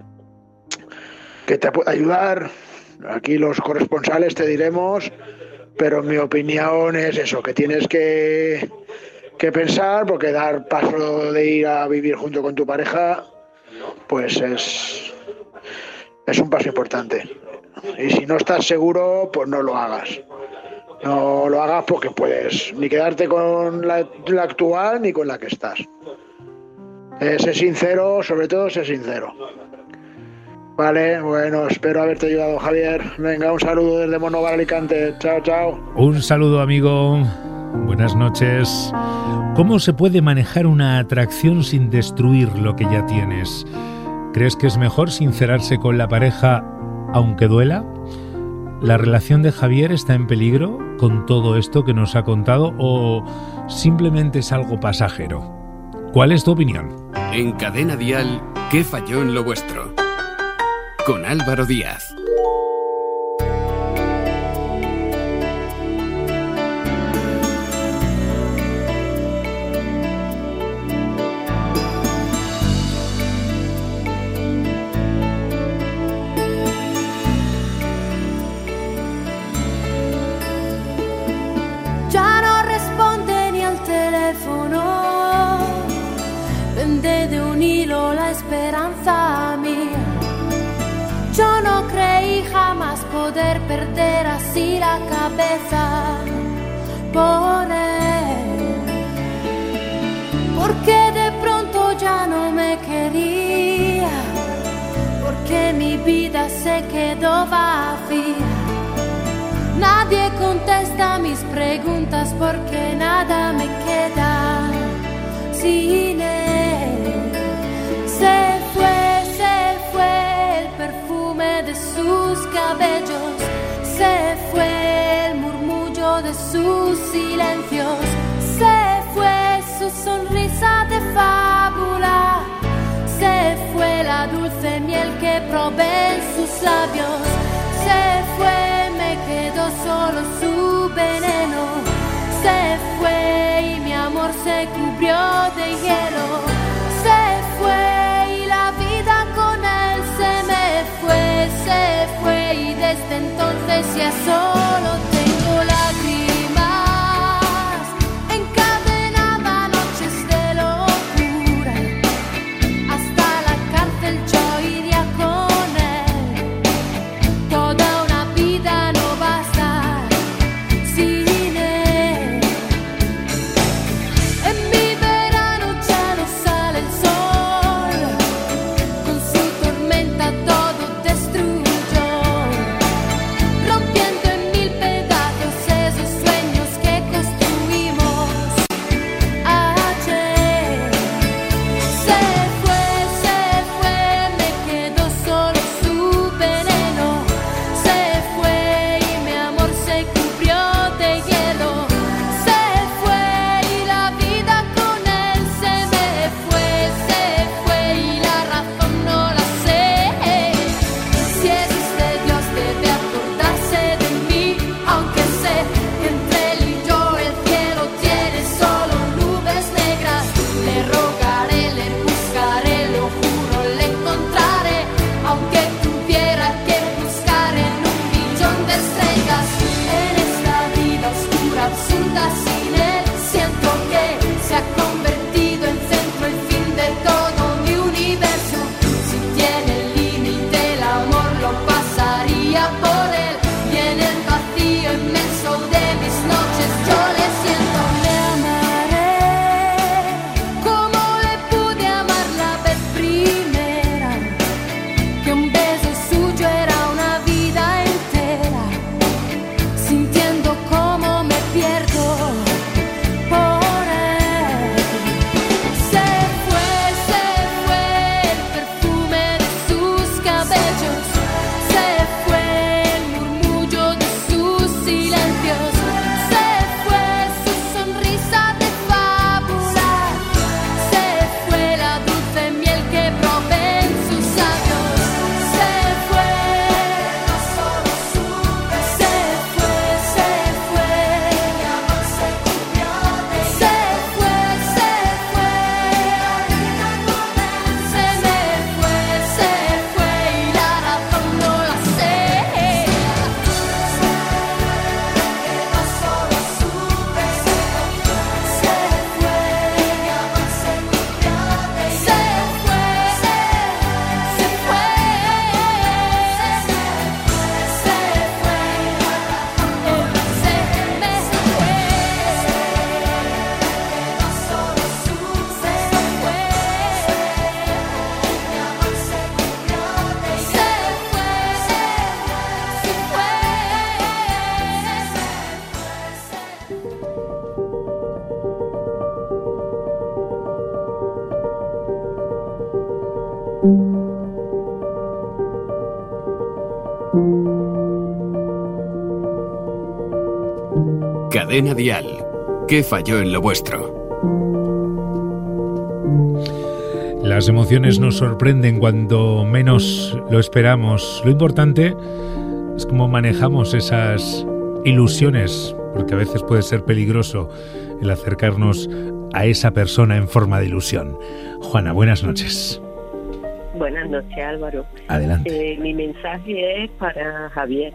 que te pueda ayudar. Aquí los corresponsales te diremos, pero mi opinión es eso, que tienes que, que pensar, porque dar paso de ir a vivir junto con tu pareja, pues es, es un paso importante. Y si no estás seguro, pues no lo hagas. No lo hagas porque puedes ni quedarte con la, la actual ni con la que estás. Eh, sé sincero, sobre todo sé sincero. Vale, bueno, espero haberte ayudado, Javier. Venga, un saludo desde Monóvar, Alicante. Chao, chao. Un saludo, amigo. Buenas noches. ¿Cómo se puede manejar una atracción sin destruir lo que ya tienes? ¿Crees que es mejor sincerarse con la pareja aunque duela? ¿La relación de Javier está en peligro con todo esto que nos ha contado o simplemente es algo pasajero? ¿Cuál es tu opinión? En Cadena Dial, ¿qué falló en lo vuestro? Con Álvaro Díaz. Ya no responde ni al teléfono, pende de un hilo la esperanza mía. Yo no creí jamás poder perder así la cabeza por él, porque de pronto ya no me quería, porque mi vida se quedó vacía. Nadie contesta mis preguntas porque nada me queda sin él. Se fue, se fue el perfume de sus cabellos, se fue el murmullo de sus silencios, se fue su sonrisa de fábula, se fue la dulce miel que probé en sus labios, se fue, me quedó solo su veneno, se fue y mi amor se cubrió de hielo, se fue y la vida con él se me fue, se fue y desde entonces ya solo tengo lágrimas encadenadas, noches de locura, hasta la cárcel yo iría con él, toda una vida no basta sin él. En mi verano ya no sale el sol, con su tormenta todo destruyó, rompiendo en mil pedazos Cadena Dial. ¿Qué falló en lo vuestro? Las emociones nos sorprenden cuando menos lo esperamos. Lo importante es cómo manejamos esas ilusiones, porque a veces puede ser peligroso el acercarnos a esa persona en forma de ilusión. Juana, buenas noches. Buenas noches, Álvaro. Adelante. Eh, mi mensaje es para Javier.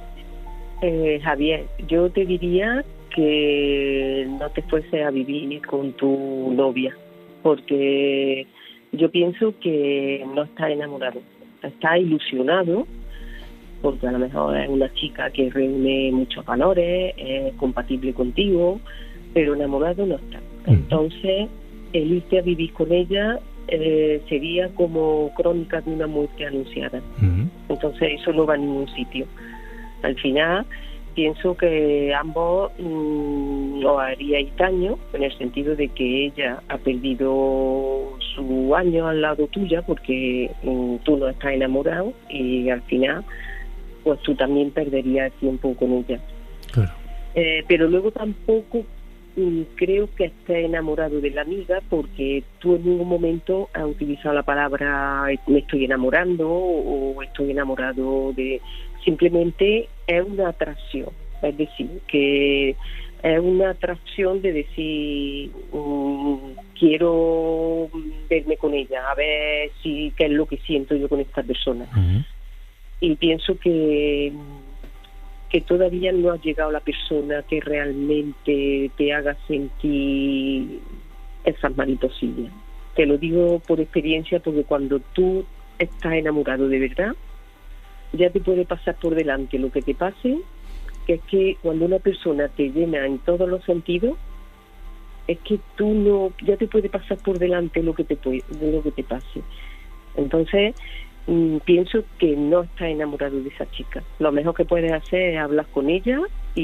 Eh, Javier, yo te diría que no te fuese a vivir con tu novia, porque yo pienso que no está enamorado, está ilusionado, porque a lo mejor es una chica que reúne muchos valores, es compatible contigo, pero enamorado no está. Entonces, el irte a vivir con ella eh, sería como crónica de una muerte anunciada. Uh-huh. Entonces, eso no va a ningún sitio. Al final, pienso que ambos mmm, os haríais daño, en el sentido de que ella ha perdido su año al lado tuya, porque mmm, tú no estás enamorado, y al final, pues tú también perderías el tiempo con ella. Claro. Eh, pero luego tampoco mmm, creo que estés enamorado de la amiga, porque tú en ningún momento has utilizado la palabra me estoy enamorando o estoy enamorado de... Simplemente es una atracción, es decir, que es una atracción de decir um, quiero verme con ella, a ver si qué es lo que siento yo con esta persona. Uh-huh. Y pienso que que todavía no ha llegado la persona que realmente te haga sentir esas mariposillas. Te lo digo por experiencia, porque cuando tú estás enamorado de verdad, ya te puede pasar por delante lo que te pase, que es que cuando una persona te llena en todos los sentidos, es que tú no, ya te puede pasar por delante lo que te puede, de lo que te pase. Entonces, mmm, pienso que no estás enamorado de esa chica. Lo mejor que puedes hacer es hablar con ella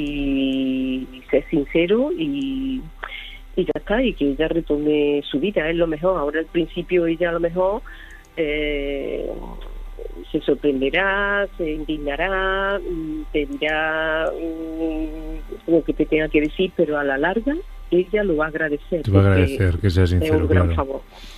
y, y ser sincero y, y ya está, y que ella retome su vida, es lo mejor. Ahora al principio ella a lo mejor eh, se sorprenderá, se indignará, te dirá mm, lo que te tenga que decir, pero a la larga ella lo va a agradecer. Te va a agradecer que sea sincero, es un gran claro. favor.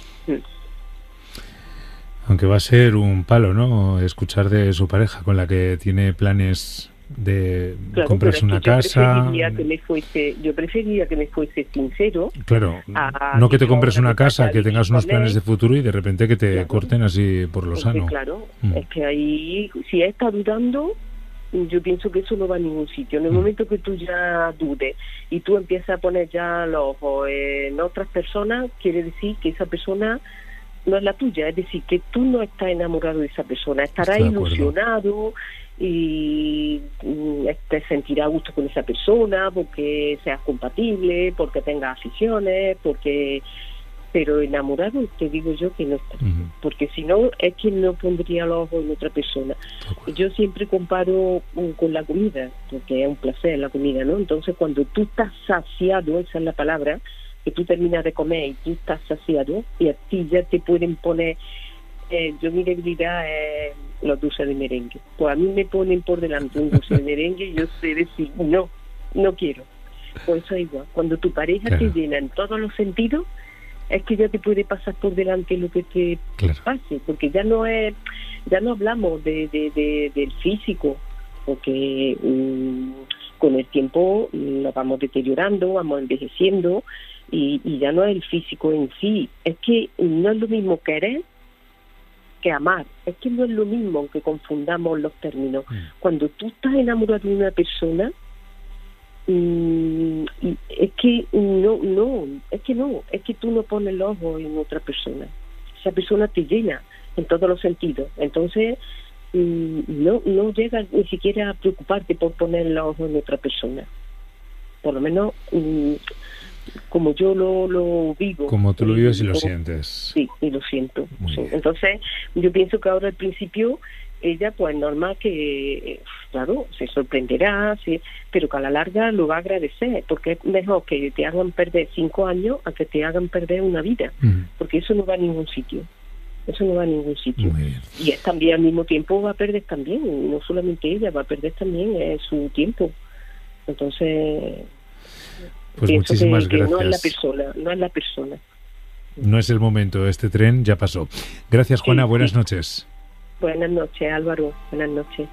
Aunque va a ser un palo, ¿no? Escuchar de su pareja con la que tiene planes de claro, comprarse una yo casa. Preferiría que me fuese, yo preferiría que me fuese sincero. Claro, a, no que te yo compres una casa, que tengas unos planes él. de futuro y de repente que te claro. corten así por lo sano. Claro, mm. es que ahí, si él está dudando, yo pienso que eso no va a ningún sitio. En el mm. momento que tú ya dudes y tú empiezas a poner ya los ojos en otras personas, quiere decir que esa persona no es la tuya, es decir, que tú no estás enamorado de esa persona, estarás ilusionado y te sentirás a gusto con esa persona porque seas compatible, porque tengas aficiones, porque pero enamorado te digo yo que no está, uh-huh. porque si no es que no pondría los ojos en otra persona. Yo siempre comparo um, con la comida, porque es un placer la comida, ¿no? Entonces cuando tú estás saciado, esa es la palabra, que tú terminas de comer y tú estás saciado y a ti ya te pueden poner eh, yo mi debilidad es los dulces de merengue, pues a mí me ponen por delante un dulce de merengue y yo sé decir no, no quiero. Pues eso es igual, cuando tu pareja claro. te llena en todos los sentidos, es que ya te puede pasar por delante lo que te claro. pase, porque ya no es, ya no hablamos de, de, de del físico, porque um, con el tiempo nos vamos deteriorando, vamos envejeciendo y, y ya no es el físico en sí, es que no es lo mismo querer que amar, es que no es lo mismo, aunque confundamos los términos. Mm. Cuando tú estás enamorado de una persona, Mm, es que no, no, es que no, es que tú no pones los ojos en otra persona. Esa persona te llena en todos los sentidos. Entonces, mm, no, no llegas ni siquiera a preocuparte por poner los ojos en otra persona. Por lo menos, mm, como yo lo, lo vivo. Como tú lo vives y lo como, sientes. Sí, y lo siento. Sí. Entonces, yo pienso que ahora al principio ella pues normal que claro se sorprenderá, sí, pero que a la larga lo va a agradecer, porque es mejor que te hagan perder cinco años a que te hagan perder una vida, uh-huh. porque eso no va a ningún sitio, eso no va a ningún sitio. Y es también al mismo tiempo va a perder también, no solamente ella, va a perder también eh, su tiempo. Entonces Pues Pienso muchísimas que, que gracias. no es la persona, no es la persona. No es el momento, este tren ya pasó. Gracias, Juana, Sí, buenas sí. noches. Buenas noches, Álvaro. Buenas noches.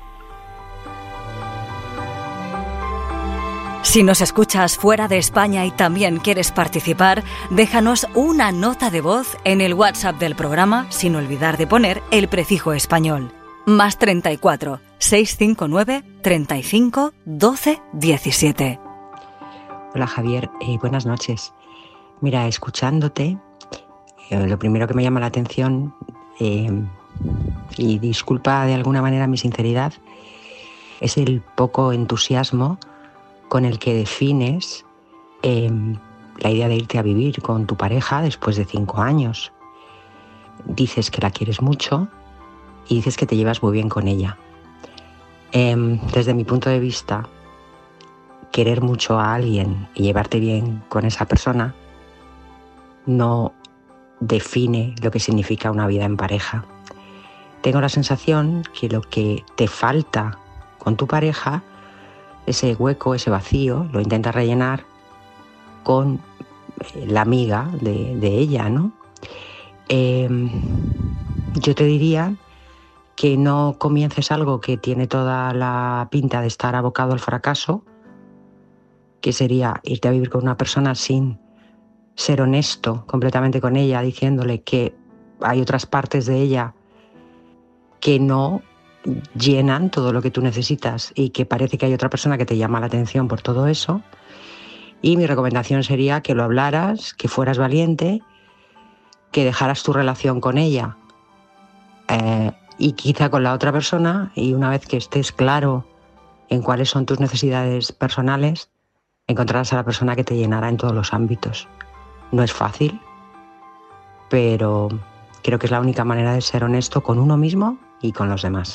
Si nos escuchas fuera de España y también quieres participar, déjanos una nota de voz en el WhatsApp del programa, sin olvidar de poner el prefijo español. Más treinta y cuatro, seiscientos cincuenta y nueve, treinta y cinco, doce, diecisiete. Hola Javier, eh, buenas noches. Mira, escuchándote, eh, lo primero que me llama la atención, eh, y disculpa de alguna manera mi sinceridad, es el poco entusiasmo con el que defines eh, la idea de irte a vivir con tu pareja después de cinco años. Dices que la quieres mucho y dices que te llevas muy bien con ella. Eh, desde mi punto de vista, querer mucho a alguien y llevarte bien con esa persona no define lo que significa una vida en pareja. Tengo la sensación que lo que te falta con tu pareja, ese hueco, ese vacío, lo intentas rellenar con la amiga de, de ella, ¿no? Eh, yo te diría que no comiences algo que tiene toda la pinta de estar abocado al fracaso, que sería irte a vivir con una persona sin ser honesto completamente con ella, diciéndole que hay otras partes de ella que no llenan todo lo que tú necesitas y que parece que hay otra persona que te llama la atención por todo eso. Y mi recomendación sería que lo hablaras, que fueras valiente, que dejaras tu relación con ella eh, y quizá con la otra persona, y una vez que estés claro en cuáles son tus necesidades personales, encontrarás a la persona que te llenará en todos los ámbitos. No es fácil, pero creo que es la única manera de ser honesto con uno mismo y con los demás.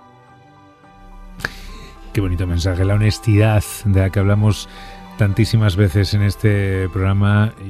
Qué bonito mensaje, la honestidad de la que hablamos tantísimas veces en este programa.